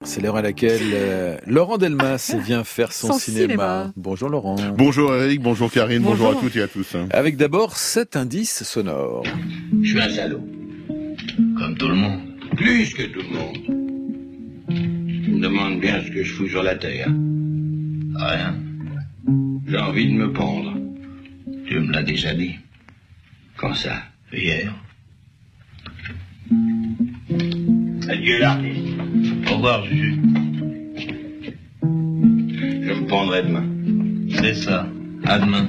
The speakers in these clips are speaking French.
C'est l'heure à laquelle Laurent Delmas vient faire son cinéma. Bonjour Laurent. Bonjour Eric, bonjour Karine, bonjour à toutes et à tous. Avec d'abord 7 indices sonores. Je suis un salaud. Comme tout le monde. Plus que tout le monde. Je me demande bien ce que je fous sur la terre. Rien. J'ai envie de me pendre. Tu me l'as déjà dit. Quand ça? Hier. Adieu l'artiste. Au revoir, Juju. Je me pendrai demain. C'est ça. À demain.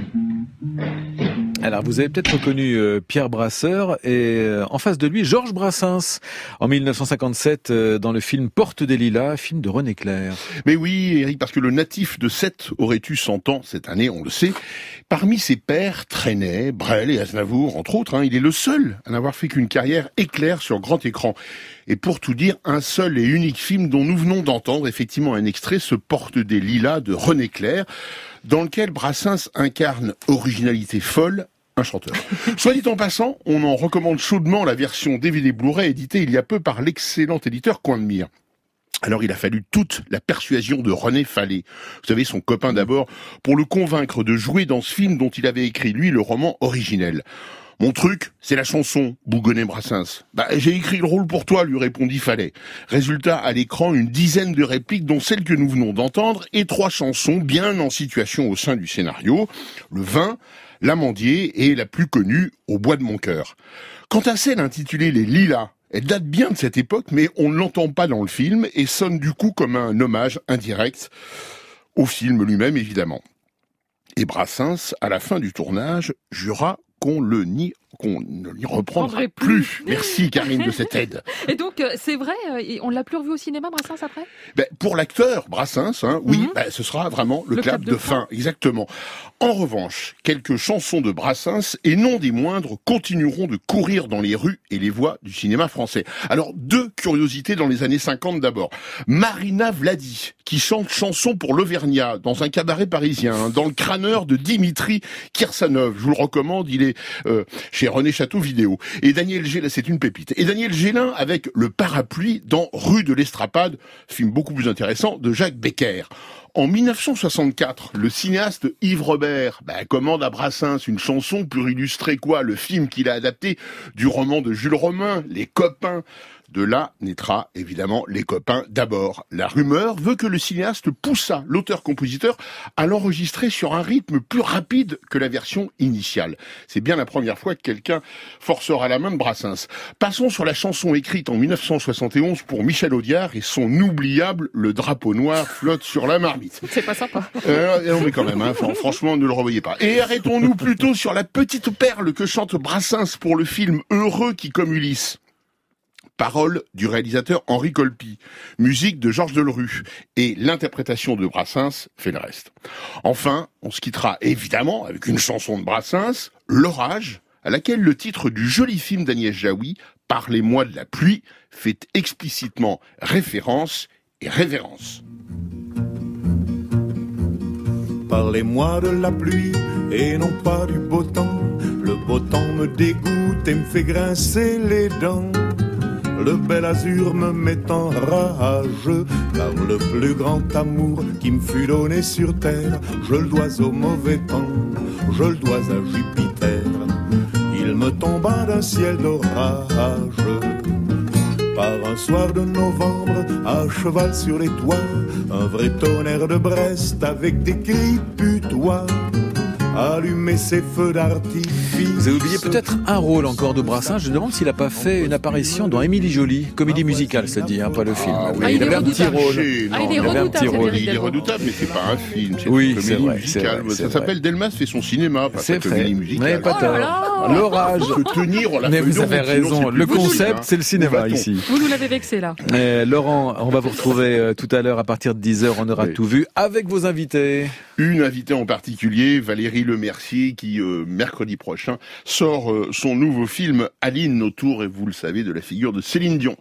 Alors, vous avez peut-être reconnu Pierre Brasseur et en face de lui, Georges Brassens, en 1957, dans le film Porte des Lilas, film de René Clair. Mais oui, Eric, parce que le natif de Sète aurait eu 100 ans cette année, on le sait. Parmi ses pairs, Trenet, Brel et Aznavour, entre autres, il est le seul à n'avoir fait qu'une carrière éclair sur grand écran. Et pour tout dire, un seul et unique film dont nous venons d'entendre effectivement un extrait, ce Porte des Lilas de René Clair, dans lequel Brassens incarne originalité folle, un chanteur. Soit dit en passant, on en recommande chaudement la version DVD Blu-ray éditée il y a peu par l'excellent éditeur Coin de Mire. Alors il a fallu toute la persuasion de René Fallet, vous savez son copain d'abord, pour le convaincre de jouer dans ce film dont il avait écrit lui le roman originel. Mon truc, c'est la chanson, bougonnait Brassens. J'ai écrit le rôle pour toi, lui répondit Fallet. Résultat, à l'écran, une dizaine de répliques, dont celle que nous venons d'entendre, et 3 chansons bien en situation au sein du scénario. Le vin, l'amandier et la plus connue, Au bois de mon cœur. Quant à celle intitulée Les Lilas, elle date bien de cette époque, mais on ne l'entend pas dans le film et sonne du coup comme un hommage indirect au film lui-même, évidemment. Et Brassens, à la fin du tournage, jura qu'on ne l'y reprendra plus. Merci Karine de cette aide. Et donc c'est vrai, on l'a plus revu au cinéma Brassens après? Pour l'acteur Brassens, oui, ce sera vraiment le clap de fin, exactement. En revanche, quelques chansons de Brassens, et non des moindres, continueront de courir dans les rues et les voies du cinéma français. Alors 2 curiosités dans les années 50 d'abord. Marina Vladi, qui chante chanson pour l'Auvergnat dans un cabaret parisien, dans le crâneur de Dimitri Kirsanov. Je vous le recommande, il est chez René Château Vidéo. Et Daniel Gélin, c'est une pépite. Et Daniel Gélin avec Le Parapluie dans Rue de l'Estrapade, film beaucoup plus intéressant de Jacques Becker. En 1964, le cinéaste Yves Robert commande à Brassens une chanson pour illustrer le film qu'il a adapté du roman de Jules Romain, Les Copains. De là naîtra évidemment Les Copains d'abord. La rumeur veut que le cinéaste poussa l'auteur-compositeur à l'enregistrer sur un rythme plus rapide que la version initiale. C'est bien la première fois que quelqu'un forcera la main de Brassens. Passons sur la chanson écrite en 1971 pour Michel Audiard et son oubliable Le drapeau noir flotte sur la marmite. C'est pas sympa. Non mais quand même, franchement ne le revoyez pas. Et arrêtons-nous plutôt sur la petite perle que chante Brassens pour le film Heureux qui comme Ulysse. Paroles du réalisateur Henri Colpi, musique de Georges Delerue, et l'interprétation de Brassens fait le reste. Enfin, on se quittera évidemment avec une chanson de Brassens, L'Orage, à laquelle le titre du joli film d'Agnès Jaoui, Parlez-moi de la pluie, fait explicitement référence et révérence. Parlez-moi de la pluie et non pas du beau temps. Le beau temps me dégoûte et me fait grincer les dents. Le bel azur me met en rage, car le plus grand amour qui me fut donné sur terre, je le dois au mauvais temps, je le dois à Jupiter. Il me tomba d'un ciel d'orage, par un soir de novembre, à cheval sur les toits, un vrai tonnerre de Brest avec des cris putois. Allumer ses feux d'artifice. Vous avez oublié peut-être un rôle encore de Brassens. Je me demande s'il n'a pas fait une apparition dans Émilie Jolie, comédie musicale, ça dit, pas le film. Il avait un petit rôle. Il est redoutable, mais c'est pas un film, c'est une comédie musicale. Ça s'appelle Delmas fait son cinéma, pas sa comédie musicale. Mais pas tort. L'orage. Mais vous avez raison. Le concept, c'est le cinéma ici. Vous nous l'avez vexé là. Laurent, on va vous retrouver tout à l'heure à partir de 10h. On aura tout vu avec vos invités. Une invitée en particulier, Valérie Lemercier, qui mercredi prochain sort son nouveau film Aline autour, et vous le savez, de la figure de Céline Dion.